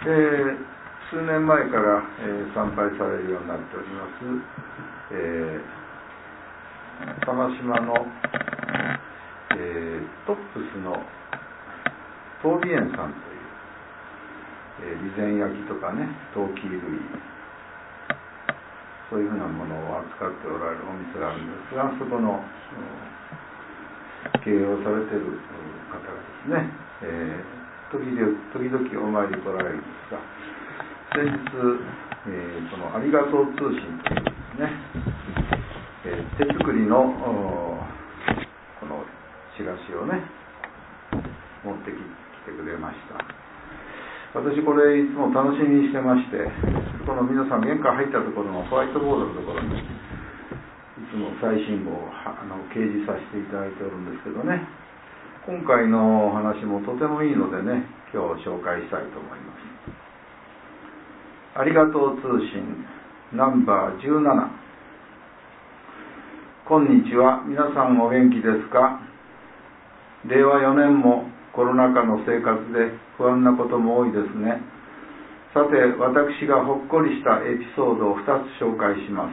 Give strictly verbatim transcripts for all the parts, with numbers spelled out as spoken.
えー、数年前から、えー、参拝されるようになっております、えー、玉島の、えー、トップスの東美園さんという、えー、備前焼とかね、陶器類、そういうふうなものを扱っておられるお店があるんですが、そこの経営をされている方がですね、えー、時々、時々お参り来られるんですが、先日、えー、このありがとう通信というですね、えー、手作りのこのチラシをね持ってきてくれました。私これいつも楽しみにしてまして、この皆さん玄関入ったところのホワイトボードのところにいつも最新号をあの掲示させていただいておるんですけどね、今回のお話もとてもいいのでね、今日紹介したいと思います。ありがとう通信ナンバーじゅうなな。こんにちは、皆さんお元気ですか。れいわよねんもコロナ禍の生活で不安なことも多いですね。さて、私がほっこりしたエピソードをふたつ紹介します。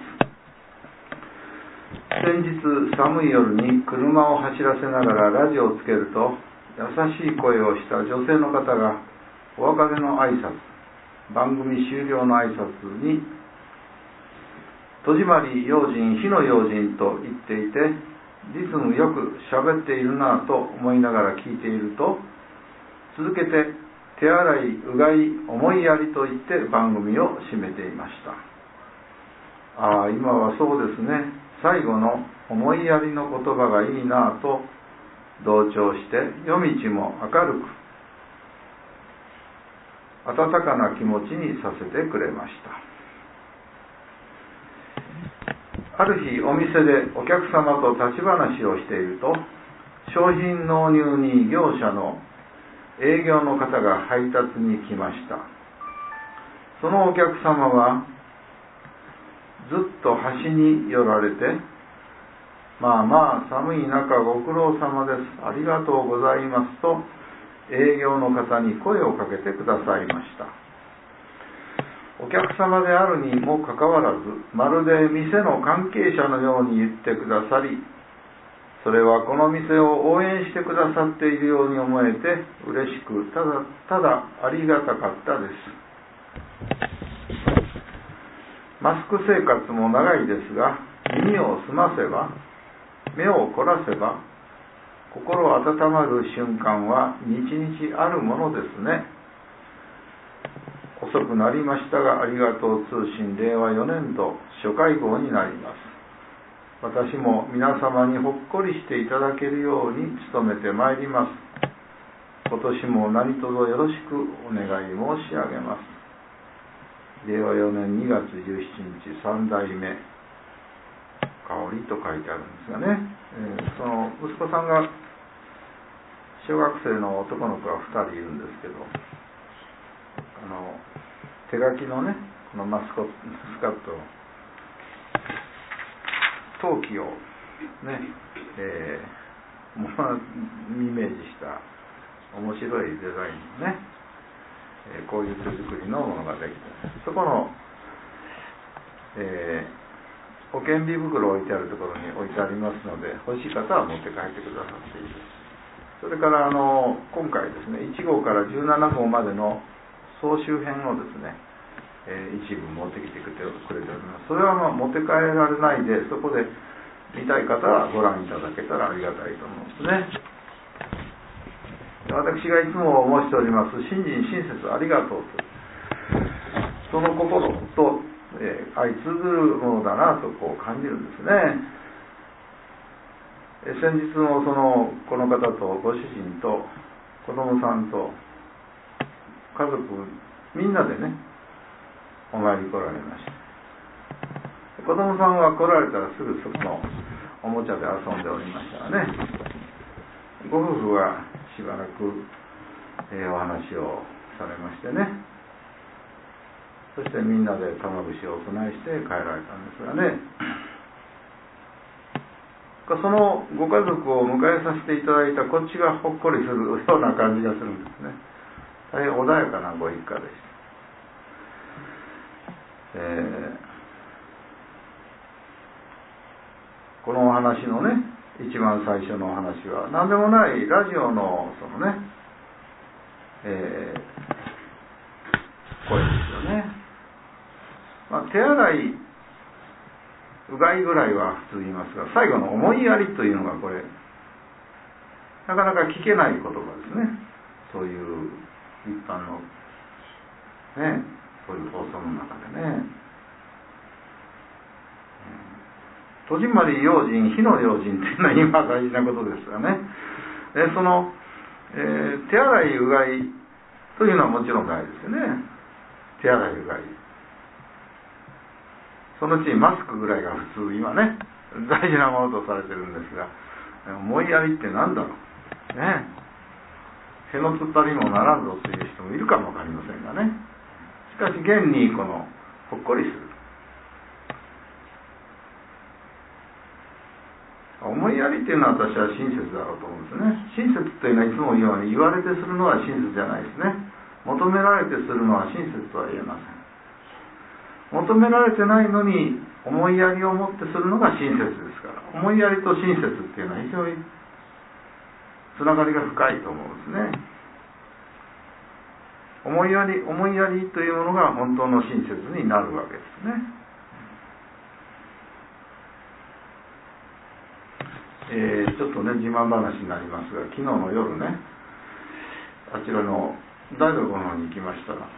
先日、寒い夜に車を走らせながらラジオをつけると、優しい声をした女性の方がお別れの挨拶、番組終了の挨拶に戸締まり用心、火の用心と言っていて、リズムよく喋っているなぁと思いながら聞いていると、続けて手洗い、うがい、思いやりと言って番組を締めていました。ああ、今はそうですね、最後の思いやりの言葉がいいなぁと同調して、夜道も明るく温かな気持ちにさせてくれました。ある日、お店でお客様と立ち話をしていると、商品納入に業者の営業の方が配達に来ました。そのお客様はずっと端に寄られて、まあまあ寒い中ご苦労様です、ありがとうございますと営業の方に声をかけてくださいました。お客様であるにもかかわらず、まるで店の関係者のように言ってくださり、それはこの店を応援してくださっているように思えて嬉しく、ただただありがたかったです。マスク生活も長いですが、耳を澄ませば、目を凝らせば、心温まる瞬間は日々あるものですね。遅くなりましたが、ありがとう通信れいわよねんど初回号になります。私も皆様にほっこりしていただけるように努めてまいります。今年も何卒よろしくお願い申し上げます。れいわよねんにがつじゅうしちにちさんだいめ香りと書いてあるんですがね、えー、その息子さんが小学生の男の子がふたりいるんですけど、あの手書きのね、このマスコスカット陶器をね、えー、もイメージした面白いデザインのね、えー、こういう手作りのものができて、そこの、えー、保険瓶袋を置いてあるところに置いてありますので、欲しい方は持って帰ってくださっていいです。それからあの今回ですね、いちごうからじゅうななごうまでの総集編をですね、えー、一部持ってきてくれております。それはまあ持って帰られないで、そこで見たい方はご覧いただけたらありがたいと思うんですね。私がいつも申しております信心親切ありがとうと、その心と、えー、相通ずるものだなとこう感じるんですね。えー、先日もそのこの方とご主人と子供さんと家族みんなでねお参り来られました。子供さんは来られたらすぐそこのおもちゃで遊んでおりましたがね、ご夫婦はしばらく、えー、お話をされましてね、そしてみんなで玉串をお供えして帰られたんですがね、そのご家族を迎えさせていただいたこっちがほっこりするような感じがするんですね。大変穏やかなご一家でしえー、このお話のね一番最初のお話は何でもないラジオのそのね、えー、声ですよね。まあ、手洗いうがいぐらいは普通言いますが、最後の思いやりというのがこれなかなか聞けない言葉ですね。そういう一般のね、そういう放送の中でね、戸締まり用心、火の用心っていうのは今大事なことですがね。でその、えー、手洗いうがいというのはもちろん大事ですよね。手洗いうがい。そのうちにマスクぐらいが普通今ね大事なものとされてるんですが、思いやりって何だろうね。へのつったりもならんぞという人もいるかもわかりませんがね。しかし現にこのほっこりする思いやりっていうのは私は親切だろうと思うんですね。親切というのはいつも言うように言われてするのは親切じゃないですね。求められてするのは親切とは言えません。求められてないのに思いやりを持ってするのが親切ですから、思いやりと親切っていうのは非常につながりが深いと思うんですね。思いやり、思いやりというものが本当の親切になるわけですね。えー、ちょっとね自慢話になりますが、昨日の夜ねあちらの台所の方に行きましたら、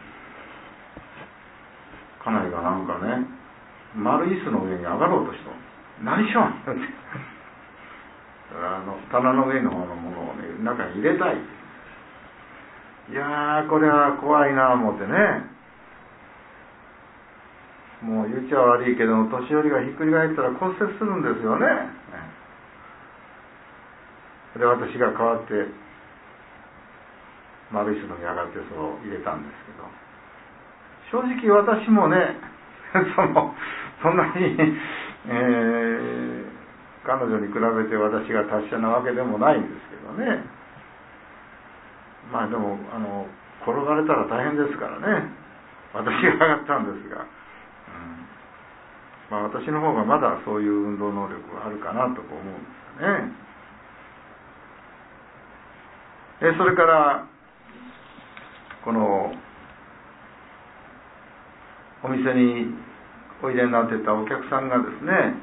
家内がなんかね丸い椅子の上に上がろうとした。何しようってあの棚の上の方のものをね中に入れたい。いやーこれは怖いなぁ思ってね、もう言っちゃ悪いけど年寄りがひっくり返ったら骨折するんですよね。で私が代わって丸い椅子の上に上がってそう入れたんですけど、正直私もねそのそんなに、えー、彼女に比べて私が達者なわけでもないんですけどね。まあでもあの転がれたら大変ですからね、私が上がったんですが、うん、まあ私の方がまだそういう運動能力があるかなと思うんですよね。えそれからこのお店においでになっていたお客さんがですね、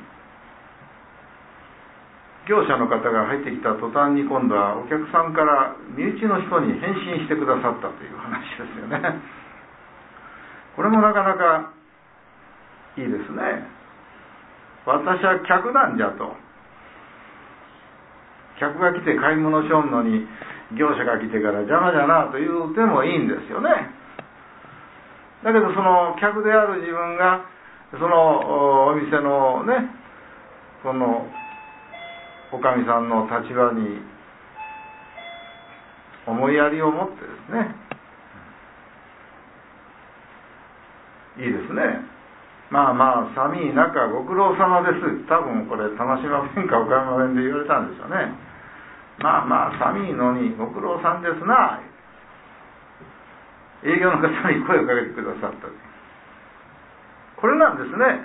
業者の方が入ってきた途端に今度はお客さんから身内の人に返信してくださったという話ですよね。これもなかなかいいですね。私は客なんじゃと、客が来て買い物しよんのに業者が来てから邪魔じゃなという手もいいんですよね。だけどその客である自分がそのお店のねそのおかみさんの立場に思いやりを持ってですね、いいですね。まあまあ寒い中ご苦労様です。多分これ玉島弁か岡山弁で言われたんでしょうね。まあまあ寒いのにご苦労さんですな。営業の方に声をかけてくださった。これなんですね。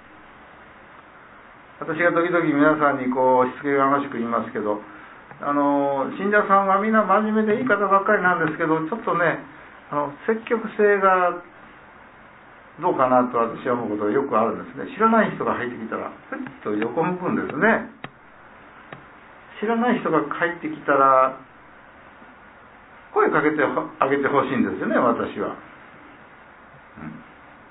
私が時々皆さんにこうしつけがましく言いますけど、あの信者さんはみんな真面目でいい方ばっかりなんですけど、ちょっとねあの積極性がどうかなと私は思うことがよくあるんですね。知らない人が入ってきたらふっと横向くんですね。知らない人が入ってきたら声かけてあげてほしいんですよね、私は、うん、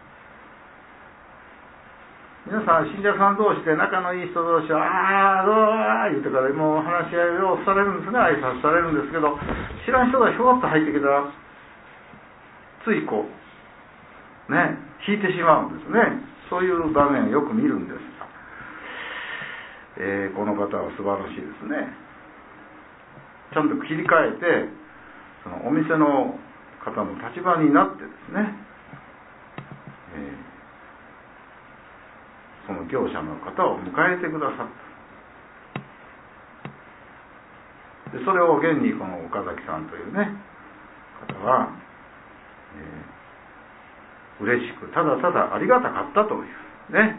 皆さん信者さん同士で仲のいい人同士はああどうあ言うてからもう話し合いをされるんですね、挨拶されるんですけど、知らん人がひょこっと入ってきたらついこうね引いてしまうんですね。そういう場面をよく見るんですが、えー、この方は素晴らしいですね。ちゃんと切り替えてそのお店の方の立場になってですね、えー、その業者の方を迎えてくださった。でそれを現にこの岡崎さんというね方は、え嬉しく、ただただありがたかったというね、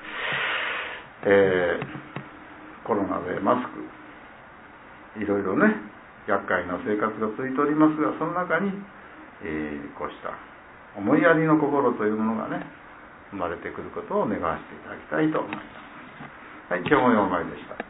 えー、コロナでマスクいろいろね厄介な生活が続いておりますが、その中に、えー、こうした思いやりの心というものがね生まれてくることを願わせていただきたいと思います。はい、今日もようまいでした。